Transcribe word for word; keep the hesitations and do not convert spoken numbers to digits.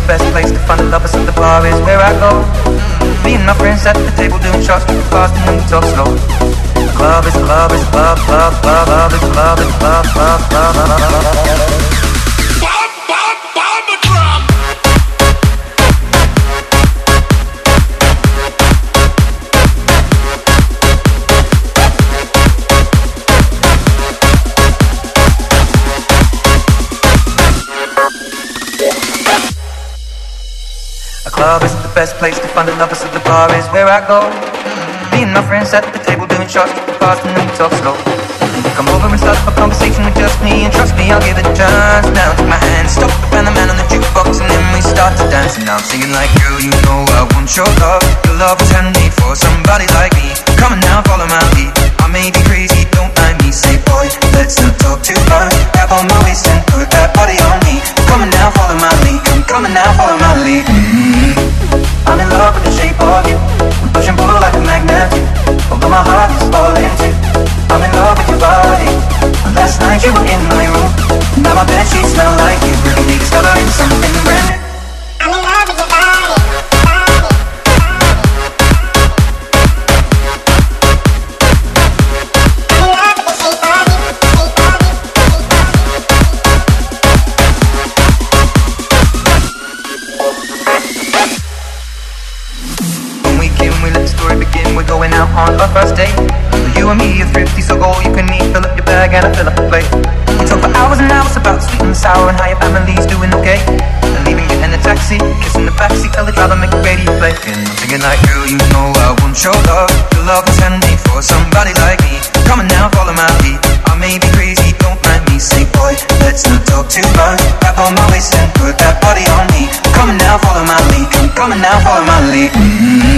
the best place to find the lovers, so the bar is where I go. Me and my friends at the table doing shots, too fast and then we talk slow. The club is a club, is a club, club, club, club, is a club, is a club, club, club, club, club. Club isn't the best place to find the lovers, so the bar is where I go. Me and my friends at the table doing shots, too fast and then we talk slow. Come over and start up a conversation with just me, and trust me, I'll give it a chance. Now take my hand, stop the band, the man on the jukebox, and then we start to dance. And now I'm singing like, girl, you know I want your love. Your love was handmade for somebody like me. Come on now, follow my lead. I may be crazy, don't mind me. Say, boy, let's not talk too much. Grab on my waist and put that body on me. Come on now, follow my lead. Come, come on now, follow my lead. Mm-hmm. I'm in love with the shape of you. We push and pull like a magnet. Although my heart is falling too. I'm in love with your body. Last night you were in my room. Now my bed sheets smell like you. Really need discovering something brand new. I'm in love with your body. On our first date, you and me are thrifty, so go you can eat. Fill up your bag and I fill up the plate. We talk for hours and hours about sweet and sour and how your family's doing okay. And leaving you in a taxi, kissing the backseat, tell the driver make the radio play. And I'm singing like, girl, you know I want your love. Your love was handmade for somebody like me. Come on now, follow my lead. I may be crazy, don't mind me. Say, boy, let's not talk too much. Grab on my waist and put that body on me. Come on now, follow my lead. Come, come on now, follow my lead. Mm-hmm.